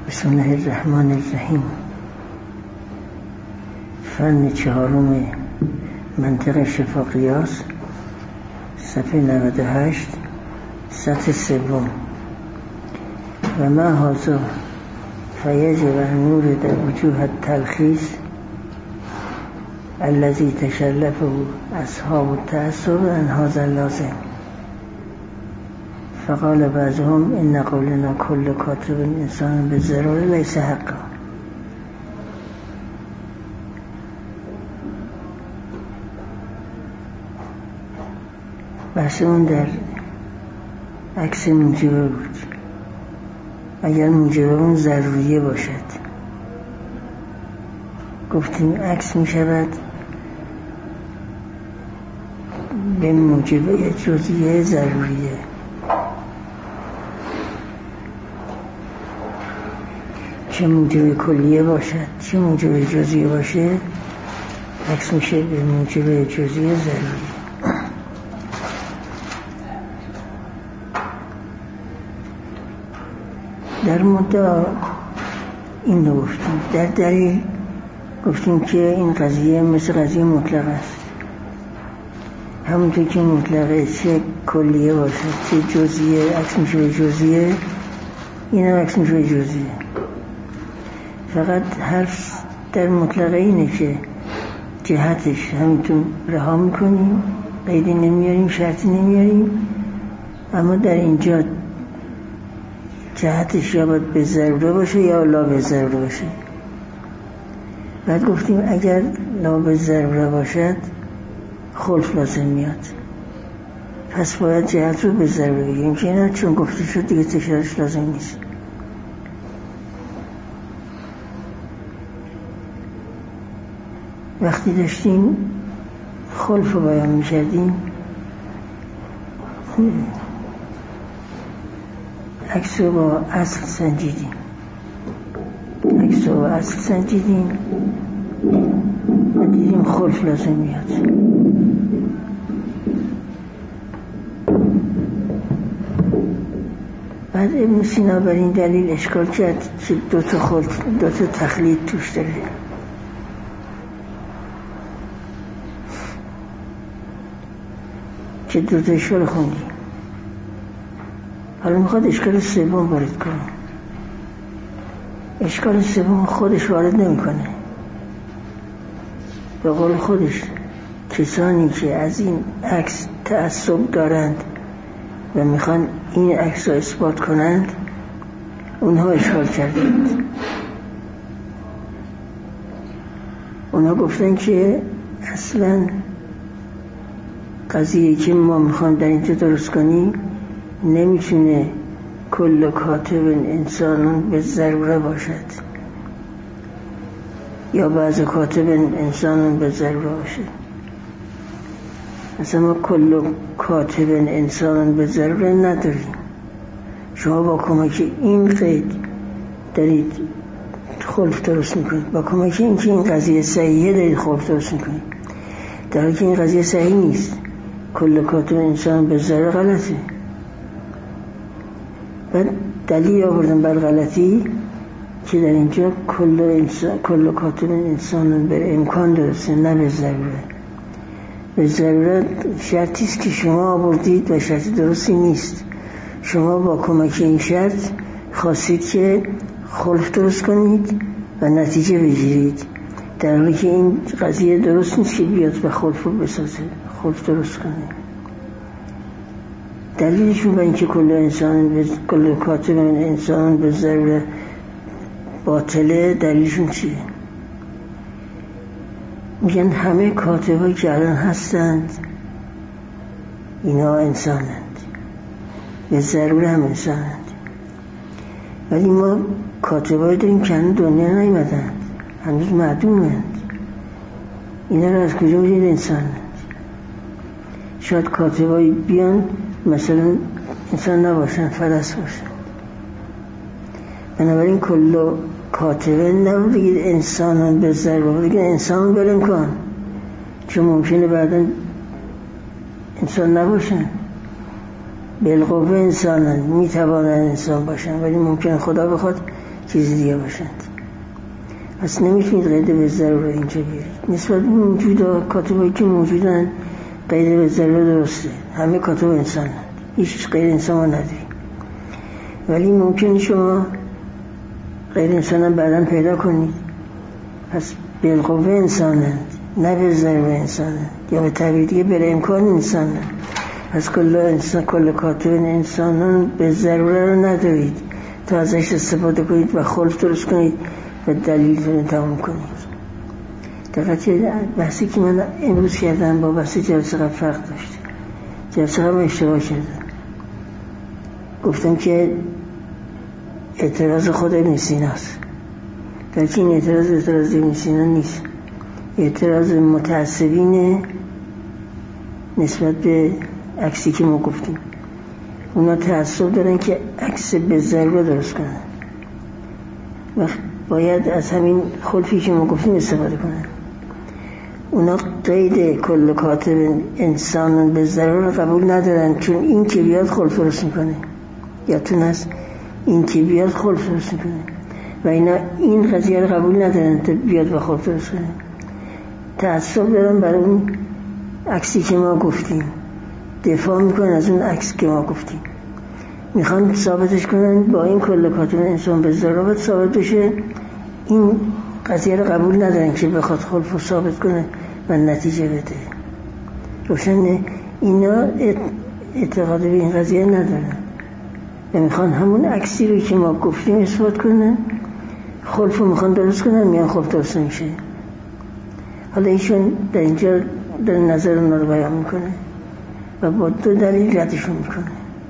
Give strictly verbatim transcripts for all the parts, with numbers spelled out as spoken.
بسم الله الرحمن الرحیم. فن چهارم منطق شفا قیاس، صفحه نود و هشت، سطح سوم. و ما هذا فیجب النور در وجوه التلخیص الذي تشلفه اصحاب التعصب عن هذا اللازم. فقال بعضهم ان قولنا كل كاتب انسان بالضرورة ليس حقا. بحث اون در عکس موجبه بود. اگر موجبه اون ضروریه باشد، گفتیم عکس می شود به موجبه جزئیه ضروریه. چه موجب کلیه باشد چه موجب جزئیه باشه، عکس میشه به موجب جزئیه ضروری. در مدعا این رو گفتیم. در دلیل گفتیم که این قضیه مثل قضیه مطلق است. همونطور که مطلقه چه کلیه باشد چه جزئیه، عکس میشه به جزئیه، این هم عکس میشه به جزئیه. فقط حرف در مطلقه اینه که جهتش همینطور رها میکنیم، قیدی نمیاریم، شرطی نمیاریم، اما در اینجا جهتش یا باید به ضروره باشه یا لا به ضروره باشه. بعد گفتیم اگر لا به ضروره باشد خلف لازم میاد، پس باید جهت رو به ضروره بگیم که نه چون گفته شد دیگه تکرارش لازم نیست. وقتی داشتیم خلف رو بیان می کردیم، عکس رو با اصل سنجیدیم عکس رو با اصل سنجیدیم و دیدیم خلف لازم میاد. بعد ابن سینا بر این دلیل اشکال کرد که دو تا خلف دو تا تخلید توش داره. که دو تا اشکال خوندیم. حالا میخواد اشکال سوم وارد کنه. اشکال سوم خودش وارد نمیکنه. به قول خودش کسانی که از این عکس تعصب دارند و میخوان این عکس را اثبات کنند، اونها اشکال کردند. اونها گفتن که اصلا قضیه که ما میخوام در اینجا درست کنیم نمیتونه کل کاتب انسانون به ضروره باشد یا بعض کاتب انسانون به ضروره باشه. اصلا ما کل کاتب انسانون به ضروره نداریم. شما با کمک این قید دارید خلف درست میکنید، با کمک این که این قضیه صحیحه دارید خلف درست میکنید، در حالی که این قضیه صحیح نیست. کل کاتب انسان به ضروره غلطه. بعد دلیل آوردن بر غلطی که در اینجا کل انسان کل کاتب انسان به امکان درسته، نه به ضروره. به ضروره شرطی است که شما آوردید و شرط درستی نیست. شما با کمک این شرط خواستید که خلف درست کنید و نتیجه بگیرید، در حالی که این قضیه درست نیست که بیاد به خلف رو بسازه، خلف درست کنه. دلیلشون به اینکه کل انسان کل کاتب انسان به ضروره باطله، دلیلشون چیه؟ میگن همه کاتبایی که الان هستند اینا انسانند، به ضروره هم انسانند، ولی ما کاتبایی داریم که هنوز دنیا نیومدند، هنوز معدومند. اینا رو از کجا میدید انسانند؟ شاید کاتبایی بیان مثلا انسان نباشن، فرس باشن. بنابراین کل کاتبه نبود بگید انسانان به ضروره، بگید انسان برن کن، چون ممکنه بعدا انسان نباشن. بالقوه انسانن، میتوانن انسان باشن، ولی ممکن خدا بخواد چیز دیگه باشند. پس نمیتونید قید به ضرور اینجا بیارید. نسبت به موجود کاتبایی که موجودن قید به ضرور درسته، همه کاتب انسان هست، هیچ غیر انسان ما نداریم. ولی ممکنه شما غیر انسان هم بعدا پیدا کنید، پس بالقوه انسان هست، نه به ضرور انسان هست، یا به تعبیر دیگه به امکان انسان هست. پس کل انسان کل کاتب انسانان به ضرور رو ندارید تا ازش استفاده کنید و خلف درست کنید و دلیل رو تمام کنید. دقیقا بحثی که من امروز کردم با بحث جلسه قبل فرق داشته. جلسه قبل اشتباه کردم، گفتم که اعتراض خود ابن سیناست، در که این اعتراض اعتراض ابن سینا نیست، اعتراض متعصبینه نسبت به عکسی که ما گفتیم. اونا تعصب دارن که عکس به ضرور درست کنن و باید از همین خلفی که ما گفتیم استفاده کنن. اونا قید کل کاتب انسان به ضرور قبول ندارن، چون این که بیاد خلف درست میکنه، یادتون هست این که بیاد خلف درست میکنه و اینا این قضیه رو قبول ندارن تا بیاد و خلف درست کنه. تعصب دارن برای اون عکسی که ما گفتیم، دفاع میکنن از اون عکس که ما گفتیم، میخوان ثابتش کنن با این کل کاتب انسان به ضرورت ثابت بشه. این قضیه رو قبول ندارن که بخواد خلف رو ثابت کنه و نتیجه بده. روشنه اینا اعتقاد به این قضیه ندارن و میخوان همون عکسی رو که ما گفتیم اثبات کنن، خلف رو میخوان درست کنن، میان خلف درست نمیشه. حالا ایشون در اینجا در نظر اونا رو بیان میکنه و با دو دلیل ردشون میکنه.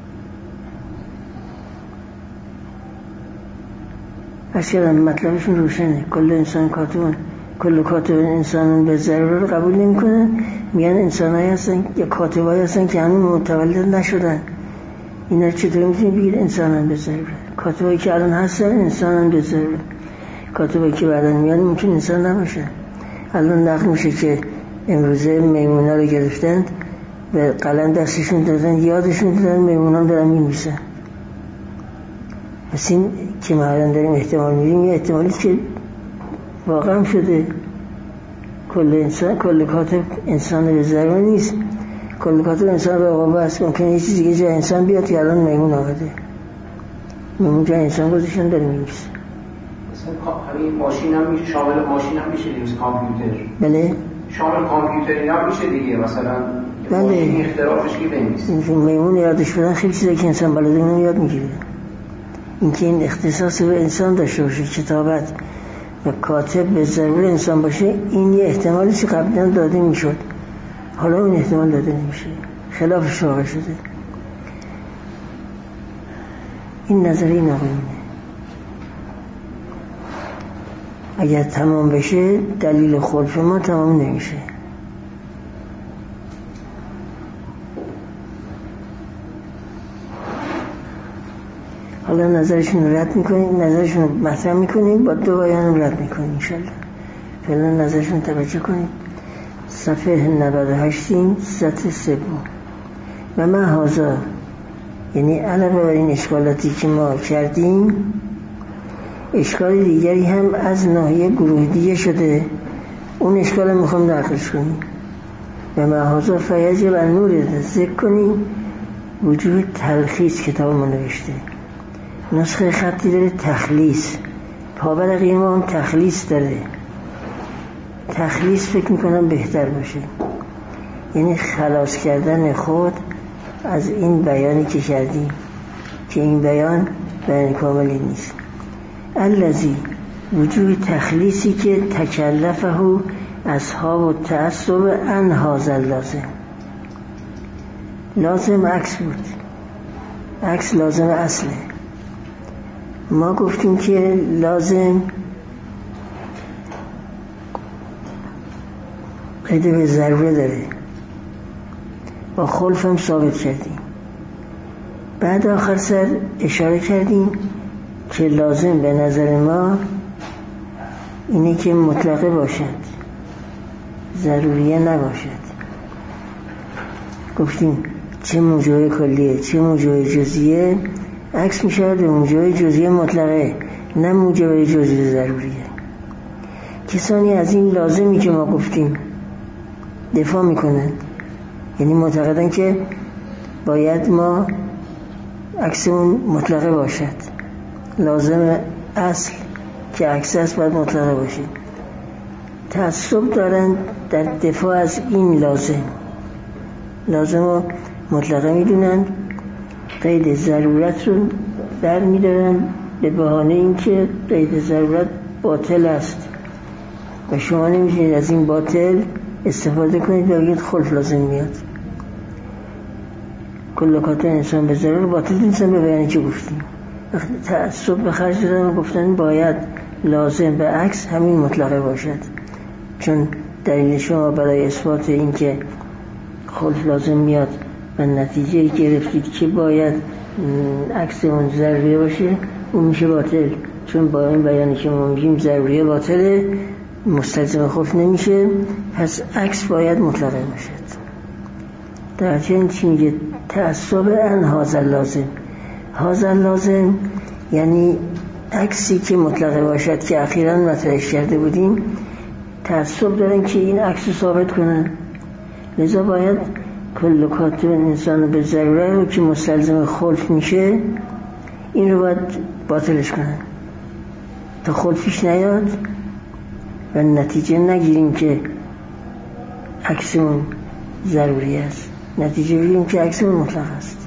از کردم مطلبشون روشنه. کل انسان کاتبان کل کاتب انسان به ضرور قبول نمی کنن، میان انسان هایی هستن یا کاتب هایی هستن که هنوز متولد نشدن. اینا چطور میتونی بگید انسان هم به ضرور؟ کاتب هایی که الان هستن انسان هم به ضرور، کاتب هایی که بعدن میان ممکن انسان نباشن. الان نقل میشه که امروزه میمونا رو گرفتن و قلم دستشون دادن، یادشون دادن، میمونان دارن میمیسن. پس این که ما الان داریم احتمال میدیم یه احتمالی که واقعا شده. کل انسان کل کاتب انسان به ضرور نیست، کل کاتب انسان به عقوبه است. ممکنه یه چیزی که جای انسان بیاد که الان میمون آمده، میمون جای انسان گذاشتن داره میمیسه. مثلا همین ماشین هم میشه، شامل ماشین هم میشه دیگه، کامپیوتر. بله شامل کامپیوتری هم میشه دیگه، مثلا بله. ماشین اختراعش کی بنویسه. میمون یادش بدن خیلی چیزایی که انسان بلده اونم یاد میگیره. اینکه این اختصاص به انسان داشته باشه، کتابت و کاتب به ضرور انسان باشه، این یه احتمالی که قبلا داده میشد، حالا این احتمال داده نمیشه، خلافش واقع شده. این نظری ناقصه. اگر تمام بشه دلیل خلف ما تمام نمیشه. حالا نظرشون رو رد میکنیم، نظرشون رو مطرح میکنیم، با دو بیان رو رد میکنیم انشالله. فعلا نظرشون توجه کنیم. صفحه نود و هشت سطح سوم. و ما هازا، یعنی علاوه بر این اشکالاتی که ما کردیم، اشکال دیگری هم از ناحیه گروه دیگه شده. اون اشکال میخوام نقلش کنیم. و ما هازا فیجب ان نورد ذکر کنیم وجود تلخیص کتاب ما نوشته. نسخه خطی داره تخلیص، پاورقی ما هم تخلیص داره. تخلیص فکر میکنم بهتر باشه، یعنی خلاص کردن خود از این بیانی که کردیم که این بیان بیان کاملی نیست. الذی وجود تخلیصی که تکلفه اصحاب و تعصب عن هذا لازم. لازم عکس بود، عکس لازم اصله. ما گفتیم که لازم قید به ضروره داره، با خلف هم ثابت کردیم. بعد آخر سر اشاره کردیم که لازم به نظر ما اینه که مطلقه باشد، ضروریه نباشد. گفتیم چه موجوه کلیه چه موجوه جزئیه عکس می شود به موجوه جزئیه مطلقه. نه موجب جزئی ضروریه. کسانی از این لازمی که ما گفتیم دفاع میکنن، یعنی معتقدن که باید ما عکسمون مطلقه باشد، لازم اصل که عکس است باید مطلقه باشید. تعصب دارن در دفاع از این لازم لازم رو مطلقه میدونن، قید ضرورت رو در میدارن به بهانه اینکه قید ضرورت باطل است و شما نمیتونید از این باطل استفاده کنید و بگید خلف لازم میاد. کل کات انسان به ضرور باطل نیستن به بیانی که گفتیم. وقتی تعصب به خرج دادن و گفتن باید لازم به عکس همین مطلقه باشد، چون دلیل شما برای اثبات این که خلف لازم میاد و نتیجه گرفتید که باید عکس اون ضروریه باشه، اون میشه باطل، چون با این بیانی که ما میگیم ضروریه باطله مستلزم خلف نمیشه، پس عکس باید مطلقه باشد. در چنین چی میگه؟ تعصب ان هذا لازم. هذا لازم یعنی عکسی که مطلقه باشد که اخیراً مطرحش کرده بودیم، تعصب دارن که این عکس رو ثابت کنن، لذا باید کل کاتب انسان به ضروره رو که مستلزم خلف میشه این رو باید باطلش کنن تا خلفش نیاد و نتیجه نگیریم که عکسمون ضروری است، نتیجه بگیریم که عکسمون مطلق است.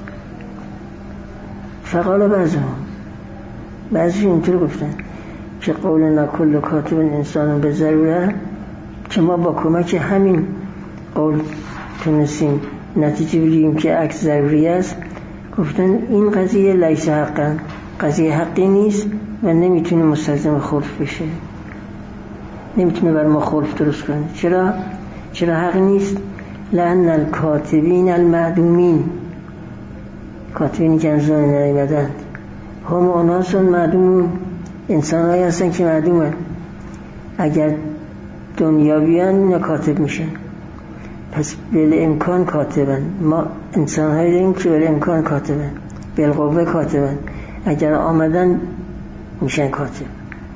فقال بعضهم، بعضی اینطور گفتن که قولنا کل کاتب انسان به ضروره، که ما با کمک همین قول تونستیم نتیجه بگیریم که عکس ضروری است. گفتن این قضیه لیس حقا، قضیه حقی نیست و نمیتونه مستلزم خلف بشه، نمیتونه بر ما خلف درست کنه. چرا؟ چرا حق نیست؟ لأن الکاتبین المعدومین، کاتبینی که از دنیا نیامدند، هم اناس معدومون، انسان هایی هستن که معدومن، اگر دنیا بیان اینا کاتب میشن، پس بل امکان کاتبن. ما انسان هایی داریم که بل امکان کاتبن، بالقوه کاتبن، اگر آمدن میشن کاتب.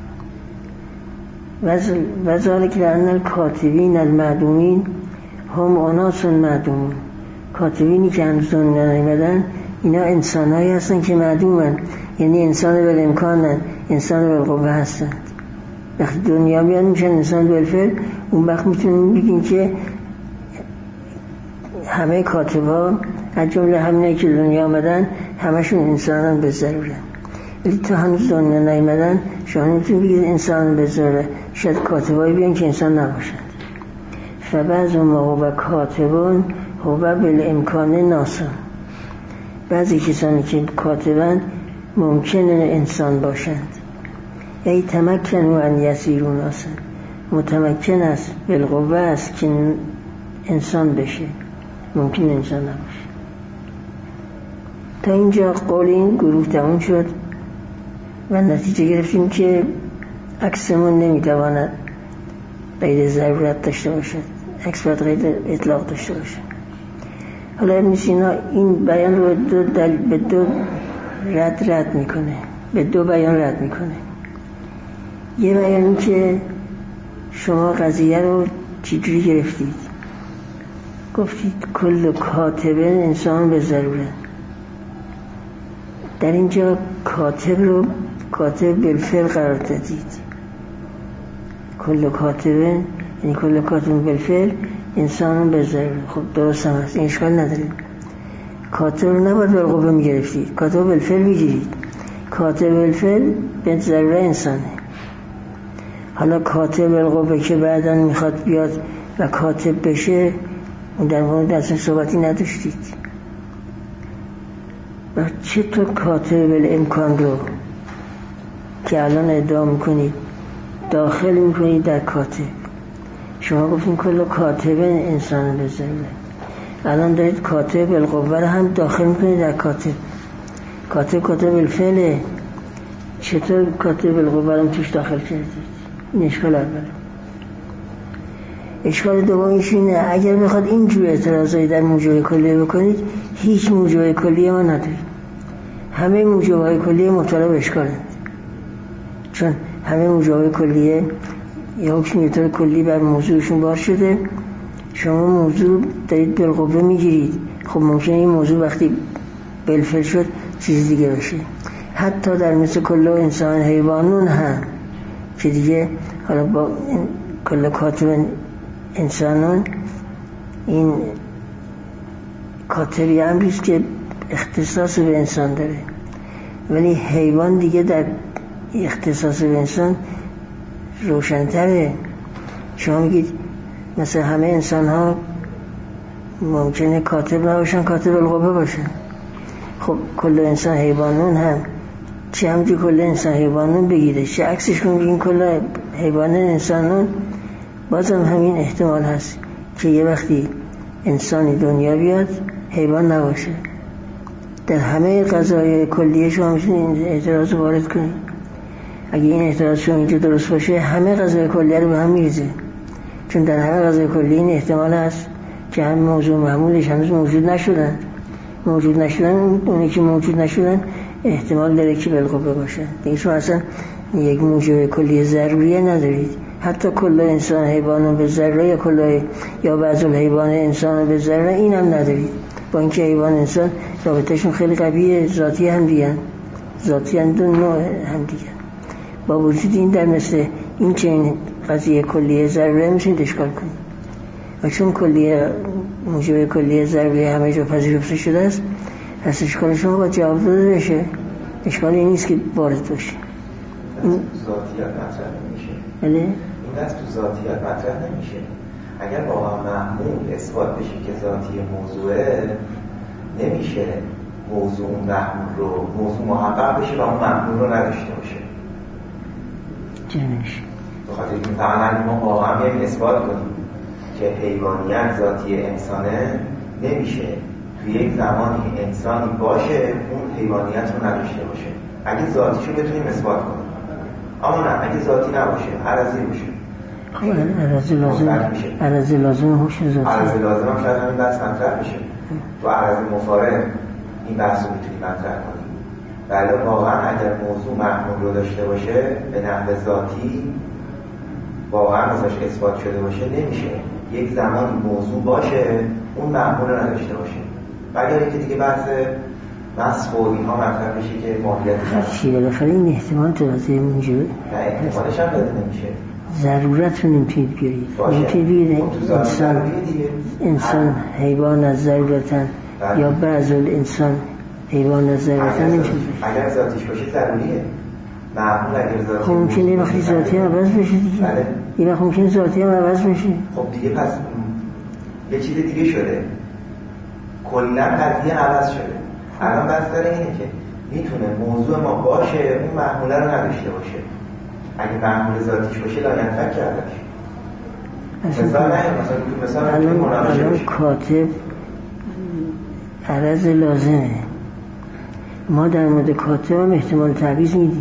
و ذالک لأن الکاتبین المعدومین هم اناس معدومون، کاتبینی که هنوز دنیا نیامدن اینا انسان هایی هستن که معدومن، یعنی انسان بل امکانن، انسان بل قوه هستن. وقتی دنیا بیان میشن انسان بالفعل، اون وقت میتونیم بگیم که همه کاتبا از جمله همینایی که دنیا آمدن همشون انسانان به ضروره، ولی تا هنوز دنیا نیامدن شما نمیتونید بگید انسان به ضروره، شاید کاتبایی بیان که انسان نباشند. فبعض ما هو کاتبون هو بالامکان ناسا، بعضی کسانی که کاتبند ممکنه انسان باشند. ای تمکن و ان یسیرون ناسا، متمکن است، بالقوه است که انسان بشه، ممکن انسان نباشه. تا اینجا قول این گروه تموم شد و نتیجه گرفتیم که عکسمون نمیتواند قید ضرورت داشته باشد، عکس باید قید اطلاق داشته باشد. حالا ابن سینا این بیان رو دو دل به دو رد رد میکنه، به دو بیان رد میکنه. یه بیان که شما قضیه رو چجوری گرفتید؟ گفتید کل کاتبه انسان به ضروره. در اینجا کاتب رو کاتب بالفعل قرار دادید. کل کاتبه یعنی کل کاتب بالفعل انسان به ضروره. خب درست هم هست، این اشکال نداره. کاتب رو نباید بالقوه میگرفتید، کاتب بالفعل میگیرید. کاتب بالفعل به ضروره انسانه. حالا کاتب بالقوه که بعداً میخواد بیاد و کاتب بشه، اون در مورد اصلا صحبتی نداشتید. و چطور کاتب بالامکان رو که الان ادعا میکنید داخل میکنید در کاتب؟ شما گفتین کل کاتب انسان به ضروره، الان دارید کاتب بالقوه رو هم داخل میکنید در کاتب. کاتب کاتب بالفعله، چطور کاتب بالقوه رو توش داخل کردید؟ این اشکال اوله. اشکال دومیش اینه اگر میخواد اینجور اعتراضایی در موجب کلیه بکنید، هیچ موجب کلیه ما ندارید، همه موجبهای کلیه مبتلا به اشکالند. چون همه موجب کلیه یا حکم نیوتن کلی بر موضوعشون بار شده، شما موضوع دارید بالقوه میگیرید. خب ممکنه این موضوع وقتی بالفعل شد چیز دیگه باشه. حتی در مثل کل انسان حیوانون هم که دیگه حالا با کل کاتب انسانون این کاتبی امریست که اختصاص به انسان داره، ولی حیوان دیگه در اختصاص به انسان روشن‌تره. شما میگید مثل همه انسان ها ممکنه کاتب نباشن، کاتب القوه باشن. خب کل انسان حیوانون هم چه همجی کل انسان حیوانون بگیره چه عکسش کنگی این کل حیوان انسانون، بازم همین احتمال هست که یه وقتی انسانی دنیا بیاد حیوان نباشه. در همه قضایای کلیه شما میتونید این اعتراض وارد کنید. اگه این اعتراض شما اینجا درست باشه همه قضایای کلیه رو به هم میریزه، چون در همه قضایای کلیه این احتمال هست که هم موضوع معمولش هنوز موجود نشدن موجود نشدن اونی که موجود نشدن احتمال داره که بالقوه باشه. دیگه شما اصلا یک موجب کلیه ضروریه ندارید. حتی کل انسان حیوانون به ذره یا کل یا بعض الحیوان انسان به ذره این هم ندارید، با اینکه حیوان انسان رابطهشون خیلی قویه، ذاتی هم دیگه ذاتی هم دو نوع هم دیگه. با وجود این در مثل این چه این قضیه کلیه ضروریه میشین اشکال کنید و چون کلیه موجب کلیه ضروریه همه جا پذیرفته شده است، پس اشکال شما با جواب داده بشه. اشکال این نیست که وارد باشه. این ذاتیت مطرح نمیشه. بله؟ این دست تو ذاتیت مطرح نمیشه. اگر واقعا محمول اثبات بشه که ذاتی موضوعه، نمیشه موضوع اون محمول رو موضوع محقق بشه و اون محمول رو نداشته باشه. جنش بخاطر این فقط ما واقعا میگیم اثبات کنیم که حیوانیت ذاتی انسانه، نمیشه توی یک زمانی انسانی باشه اون حیوانیت رو نداشته باشه. اگه ذاتیشو بتونیم اثبات کنیم، اما نه اگه ذاتی نباشه عرضی باشه. خب عرضی لازم عرضی لازم هوش ذاتی عرضی لازم هم شاید همین بحث مطرح بشه. تو عرضی مفارق این بحث رو میتونیم مطرح کنیم. بله واقعا اگر موضوع محمول رو داشته باشه به نحو ذاتی واقعا ازش اثبات شده باشه، نمیشه یک زمانی موضوع باشه اون محمول رو نداشته باشه. اگر که دیگه بحث مسخ و اینها مطرح بشه که ماهیتش هرچی بالاخره این احتمال تو واسه موجود نه احتمالش هم داده نمیشه. ضرورت رو نمیتونید بیارید. نمیتونید بیارید انسان انسان حیوان از ضرورتن یا بعض الانسان حیوان از ضرورتن نمیتونید. اگر ذاتیش باشه ضروریه. معمول اگر ذاتی خب ممکنه یه وقتی ذاتی هم عوض بشه دیگه. بله. یه وقت ممکنه ذاتی هم عوض بشه. خب دیگه پس یه چیز دیگه شده. کلا قضیه عوض شده. الان بحث داره اینه که میتونه موضوع ما باشه اون محموله رو نداشته باشه. اگه محمول ذاتیش باشه لاینفک کردش. مثلا نه مثلا مثلا الان الان کاتب عرض لازمه. ما در مورد کاتب هم احتمال تعویض میدیم،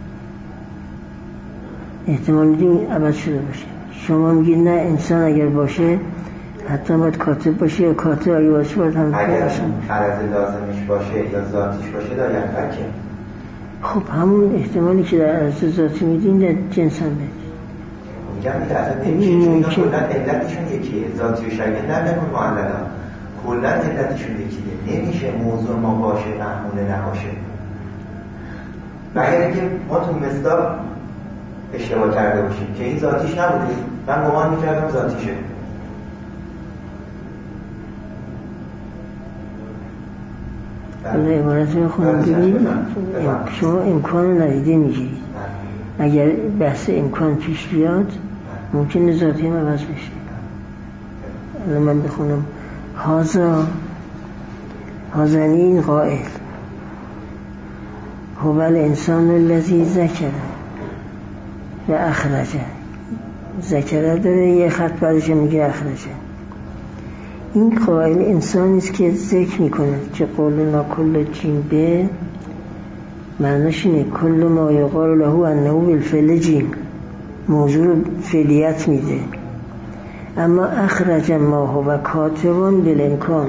احتمال میدیم عوض شده باشه. شما میگید نه انسان اگر باشه حتی باید کاتب باشه یا کاتب اگر باشه باید هم اگر عرض لازمش باشه یا ذاتیش باشه لاینفکه. خب همون احتمالی که در عرض ذاتی میدین در جنس هم بید. میگم دیگه اصلا نمیشه چون اینا کلن علتشون یکیه. ذاتی و شریعت نه نکن معللا کلن علتشون یکیه. نمیشه موضوع ما باشه محموله نباشه. مگر اینکه ما تو مصداق اشتباه کرده باشیم که این ذاتیش نبوده، من گمان میکردم ذاتیشه. حالا عبارت رو خودم ببینید شما امکان ندیده میگیرید. اگر بحث امکان پیش بیاد ممکنه ذاتی هم عوض بشه. حالا من بخونم هازا هازنین قائل هو الانسان الذی ذکر و اخرجه. ذکره داره یه خط بعدش میگه اخرجه. این قائل انسانی است که ذکر میکنه که قولنا کل جیم به معناش اینه کل ما یقال له انه بالفعل جیم، موضوع رو فعلیت میده. اما اخرج ما هو کاتبون بالامکان،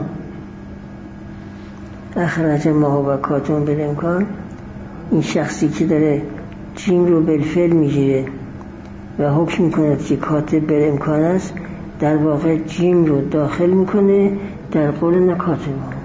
اخرج ما هو کاتبون بالامکان این شخصی که داره جیم رو بالفعل میگیره و حکم میکنه که کاتب بالامکان است، در واقع جیم رو داخل میکنه در قول نکاتبان.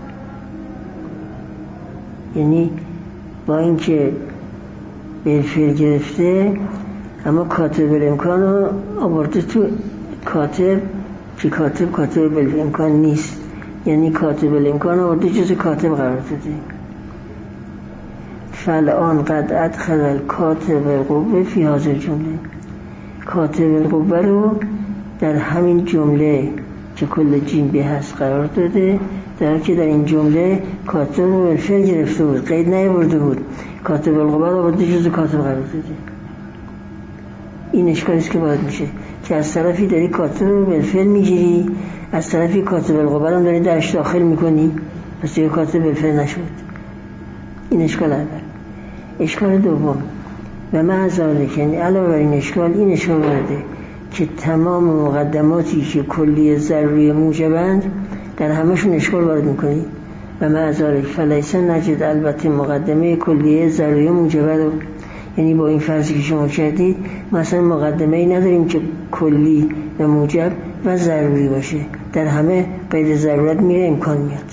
یعنی با اینکه بالفعل گرفته اما کاتب بالامکان رو آورده تو کاتب که کاتب کاتب بالامکان نیست، یعنی کاتب بالامکان آورده جز کاتب قرار داده. فالآن قد ادخل الکاتب القوه فی هذه الجمله، کاتب القوه رو در همین جمله که کل جیم به هست قرار داده، در حالی که در این جمله کاتب رو بالفعل گرفته بود، قید نیاورده بود، کاتب القوه رو آورده جز کاتب قرار داده. این اشکالی است که باید میشه که از طرفی داری کاتب رو بالفعل میگیری، از طرفی کاتب القوه رو داری درش داخل میکنی، پس دیگه کاتب بالفعل نشد. این اشکال اول. اشکال دوم و مع ذلک، یعنی علاوه بر این اشکال این اشکال وارده که تمام مقدماتی که کلی ضروری موجبند در همشون اشکال وارد میکنی. و مع ذلک فلیس نجد البته مقدمه کلیه ضروری موجبه رو، یعنی با این فرضی که شما کردید مثلا مقدمه ای نداریم که کلی و موجب و ضروری باشه، در همه قید ضرورت میره امکان میاد.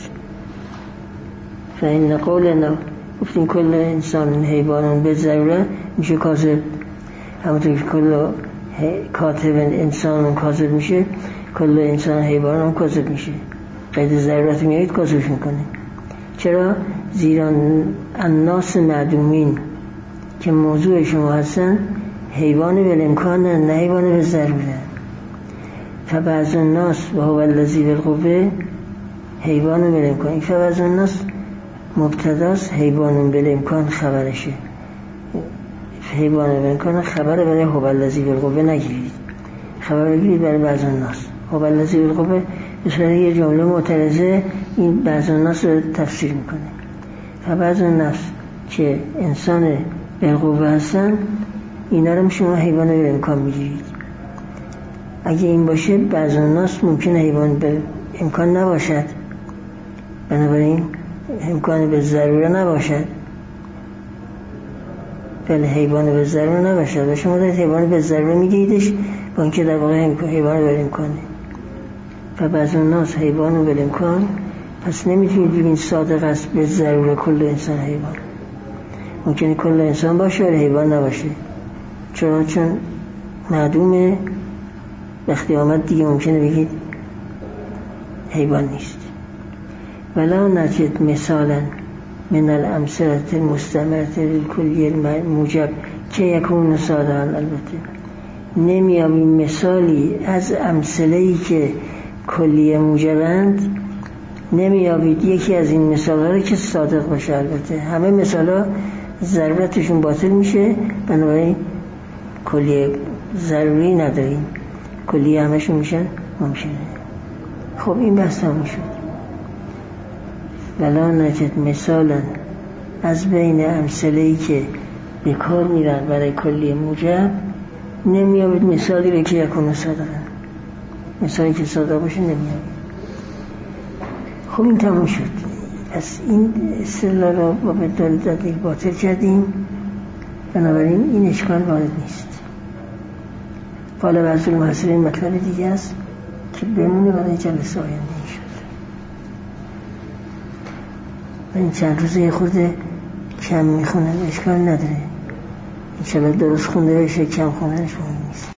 فإن قولنا گفتیم کل انسان حیوانان به ضرورت میشه کاذب، همونطور که کل کاتب انسان کاذب میشه، کل انسان حیوانان کاذب میشه. قید ضرورت میارید کاذبش میکنه. چرا؟ زیرا الناس معدومین که موضوع شما هستن حیوان بالامکان نه حیوان به ضروره. فبعض الناس و هو الذی بالقوه حیوان بالامکان، فبعض الناس مبتداست، حیوان بالامکان خبرشه. حیوان بالامکان خبر برای هو الذی بالقوه نگیرید، خبر بگیرید برای بعض الناس. هو الذی بالقوه به یه جمله معترضه این بعض الناس رو تفسیر میکنه. فبعض الناس که انسان بالقوه هستن اینا رو شما حیوان بالامکان میگیرید. اگه این باشه بعض الناس ممکنه حیوان بالامکان نباشد، بنابراین امکان به ضروره نباشد، بله حیوان به ضروره نباشد و شما دارید حیوان به ضروره میگیریدش با اینکه در واقع حیوان بالامکانه. و بعض الناس حیوان بالامکان، پس نمیتونید بگین صادق است به ضروره کل انسان حیوان. ممکنه کل انسان باشه ولی حیوان نباشه. چرا؟ چون معدومه، وقتی آمد دیگه ممکنه بگید حیوان نیست. ولا نجد مثالا من الامثله المستمره للکلی الموجب که یکون صادقا. البته نمیابیم مثالی از امثله‌ای که کلی موجبند، نمیابید یکی از این مثال‌ها رو که صادق باشه. البته همه مثال‌ها ضرورتشون باطل میشه، بنابراین کلی ضروری نداریم، کلی همشون میشن ممکنه. خب این بحث هم میشد. ولا نجد مثالا از بین امثله‌ای که به کار میرن برای کلی موجب، نمیابید مثالی رو که یکون صادقا، مثالی که صادق باشه نمیابید. خب این تموم شد. پس این استدلال رو با به دلیل باطل کردیم، بنابراین این اشکال وارد نیست. حالا بعضی المحصلین مطلب دیگه است که بمونه برای جلسه آینده شد. من این چند روزه خورده کم میخونم، اشکال نداره، انشالله درست خونده بشه، کم خوندنش مهم نیست.